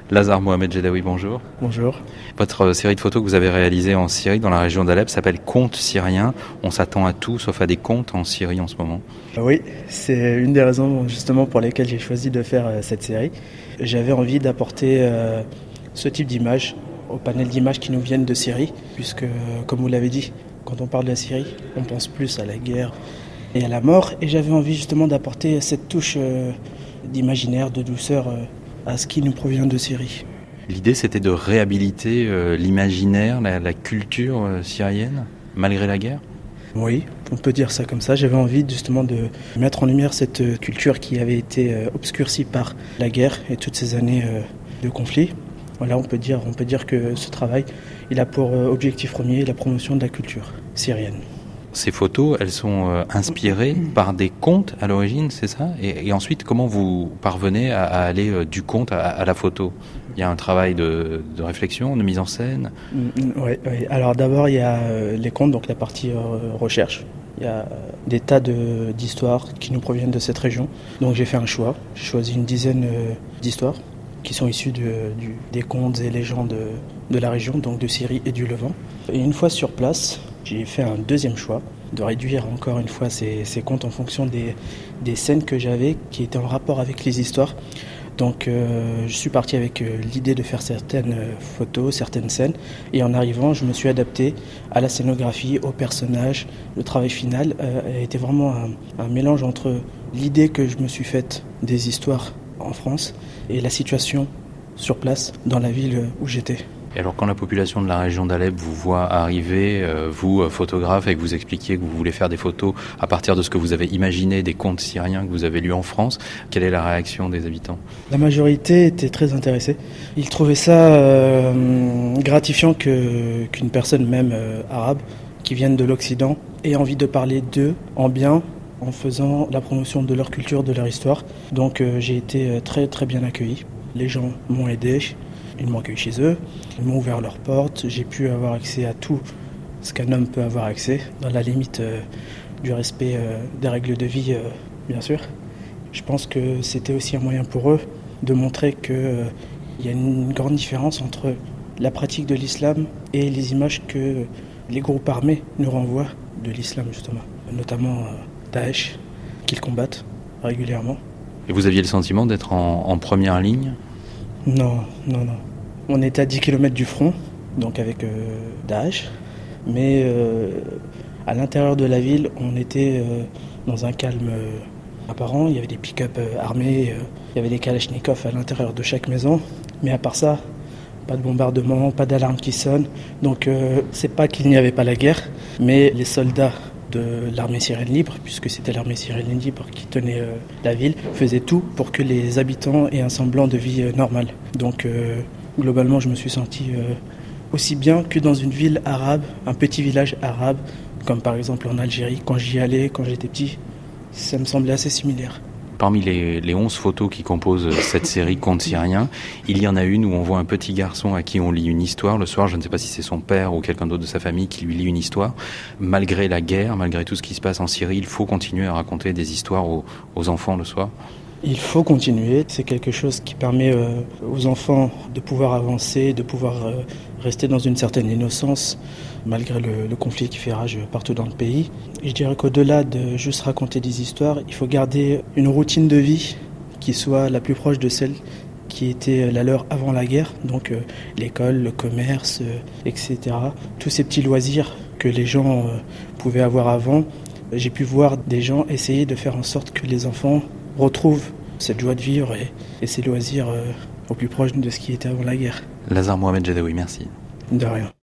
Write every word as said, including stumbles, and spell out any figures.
Lazare Mohamed Jedaoui, bonjour. Bonjour. Votre série de photos que vous avez réalisée en Syrie, dans la région d'Alep, s'appelle Contes syriens. On s'attend à tout, sauf à des contes en Syrie en ce moment. Oui, c'est une des raisons justement pour lesquelles j'ai choisi de faire euh, cette série. J'avais envie d'apporter euh, ce type d'images au panel d'images qui nous viennent de Syrie, puisque, euh, comme vous l'avez dit, quand on parle de la Syrie, on pense plus à la guerre et à la mort. Et j'avais envie justement d'apporter cette touche euh, d'imaginaire, de douceur euh, à ce qui nous provient de Syrie. L'idée, c'était de réhabiliter euh, l'imaginaire, la, la culture euh, syrienne, malgré la guerre ? Oui, on peut dire ça comme ça. J'avais envie justement de mettre en lumière cette culture qui avait été euh, obscurcie par la guerre et toutes ces années euh, de conflit. Voilà, on peut dire, on peut dire que ce travail, il a pour euh, objectif premier la promotion de la culture syrienne. Ces photos, elles sont euh, inspirées par des contes à l'origine, c'est ça ? et, et ensuite, comment vous parvenez à, à aller euh, du conte à, à la photo ? Il y a un travail de, de réflexion, de mise en scène ? Oui, oui. Alors d'abord, il y a euh, les contes, donc la partie euh, recherche. Il y a euh, des tas de, d'histoires qui nous proviennent de cette région. Donc j'ai fait un choix. J'ai choisi une dizaine euh, d'histoires qui sont issues de, du, des contes et légendes de, de la région, donc de Syrie et du Levant. Et une fois sur place, j'ai fait un deuxième choix, de réduire encore une fois ces, ces contes en fonction des, des scènes que j'avais qui étaient en rapport avec les histoires. Donc euh, je suis parti avec euh, l'idée de faire certaines euh, photos, certaines scènes. Et en arrivant, je me suis adapté à la scénographie, aux personnages. Le travail final euh, a été vraiment un, un mélange entre l'idée que je me suis faite des histoires en France et la situation sur place, dans la ville où j'étais. Et alors quand la population de la région d'Alep vous voit arriver, euh, vous, euh, photographe, et que vous expliquiez que vous voulez faire des photos à partir de ce que vous avez imaginé, des contes syriens que vous avez lus en France, quelle est la réaction des habitants ? La majorité était très intéressée. Ils trouvaient ça euh, gratifiant que, qu'une personne même euh, arabe qui vienne de l'Occident ait envie de parler d'eux en bien, en faisant la promotion de leur culture, de leur histoire. Donc euh, j'ai été très très bien accueilli. Les gens m'ont aidé. Ils m'ont accueilli chez eux, ils m'ont ouvert leurs portes, j'ai pu avoir accès à tout ce qu'un homme peut avoir accès, dans la limite euh, du respect euh, des règles de vie, euh, bien sûr. Je pense que c'était aussi un moyen pour eux de montrer qu'il euh, y a une grande différence entre la pratique de l'islam et les images que les groupes armés nous renvoient de l'islam, justement, notamment euh, Daesh, qu'ils combattent régulièrement. Et vous aviez le sentiment d'être en, en première ligne ? Non, non, non. On était à dix kilomètres du front, donc avec euh, Daesh, mais euh, à l'intérieur de la ville, on était euh, dans un calme euh, apparent. Il y avait des pick-up euh, armés, euh, il y avait des kalachnikovs à l'intérieur de chaque maison, mais à part ça, pas de bombardement, pas d'alarme qui sonne. Donc euh, c'est pas qu'il n'y avait pas la guerre, mais les soldats de l'armée syrienne libre, puisque c'était l'armée syrienne libre qui tenait euh, la ville, faisait tout pour que les habitants aient un semblant de vie euh, normale. Donc euh, globalement, je me suis senti euh, aussi bien que dans une ville arabe, un petit village arabe, comme par exemple en Algérie, quand j'y allais, quand j'étais petit, ça me semblait assez similaire. Parmi les, les onze photos qui composent cette série Contes syriens, il y en a une où on voit un petit garçon à qui on lit une histoire. Le soir, je ne sais pas si c'est son père ou quelqu'un d'autre de sa famille qui lui lit une histoire. Malgré la guerre, malgré tout ce qui se passe en Syrie, il faut continuer à raconter des histoires aux, aux enfants le soir. Il faut continuer, c'est quelque chose qui permet euh, aux enfants de pouvoir avancer, de pouvoir euh, rester dans une certaine innocence, malgré le, le conflit qui fait rage partout dans le pays. Et je dirais qu'au-delà de juste raconter des histoires, il faut garder une routine de vie qui soit la plus proche de celle qui était la leur avant la guerre, donc euh, l'école, le commerce, euh, et cetera. Tous ces petits loisirs que les gens euh, pouvaient avoir avant, j'ai pu voir des gens essayer de faire en sorte que les enfants retrouvent cette joie de vivre et, et ces loisirs euh, au plus proche de ce qui était avant la guerre. Lazare Mohamed Jedaoui, merci. De rien.